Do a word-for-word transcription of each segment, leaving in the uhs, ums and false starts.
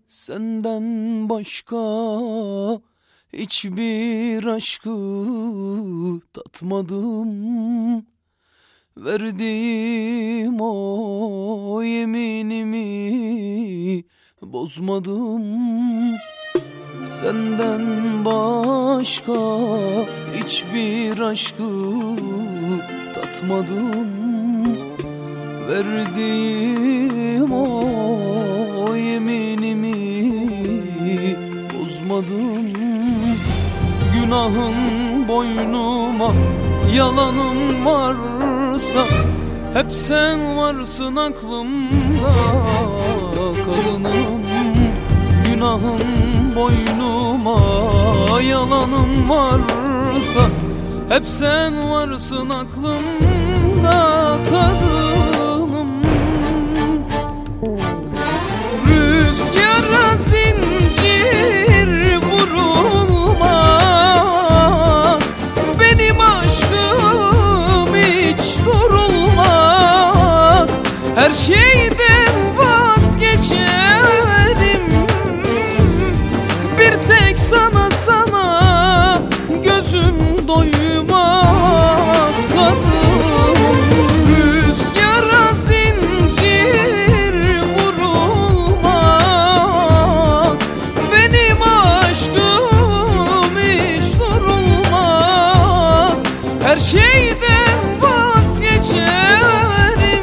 Senden başka hiçbir aşkı tatmadım. Verdiğim o yeminimi bozmadım. Senden başka hiçbir aşkı tatmadım. Verdiğim o yeminimi bozmadım. Günahın boynuma, yalanım varsa hep sen varsın aklımda kadınım. Günahın boynuma, yalanım varsa hep sen varsın aklımda kadınım. Rüzgara zincir vurulmaz, benim aşkım hiç durulmaz. Her şeyden vazgeçerim, bir tek sana sana gözüm doymaz kadın. Rüzgara zincir vurulmaz, benim aşkım hiç durulmaz. Her şeyden vazgeçerim,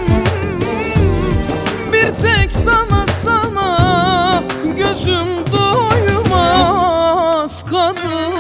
bir tek sana sana gözüm doymaz kadınım.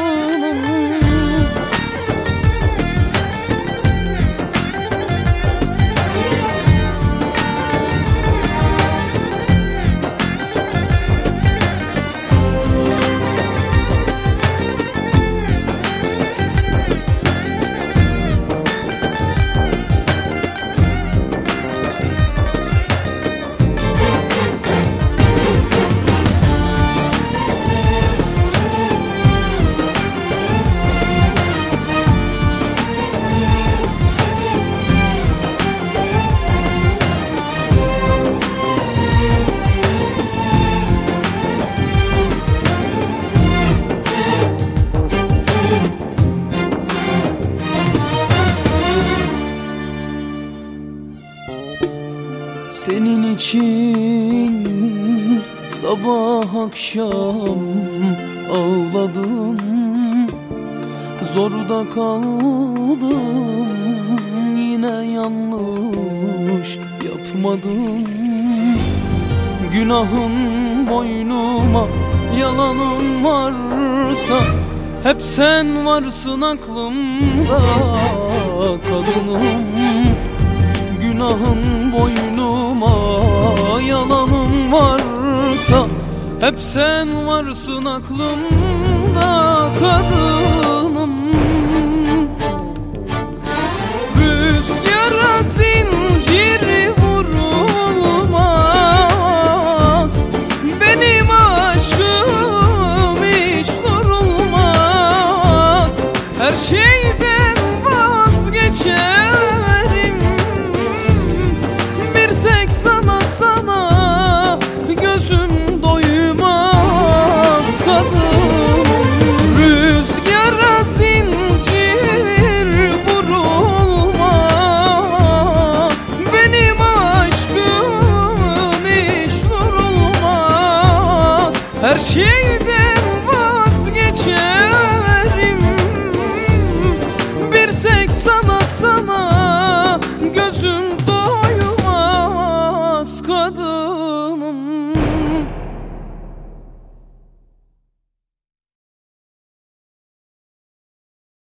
Senin için sabah akşam ağladım, zorda kaldım, yine yanlış yapmadım. Günahın boynuma, yalanım varsa hep sen varsın aklımda kadınım. Günahın boynuma, yalanım varsa hep sen varsın aklımda kadın.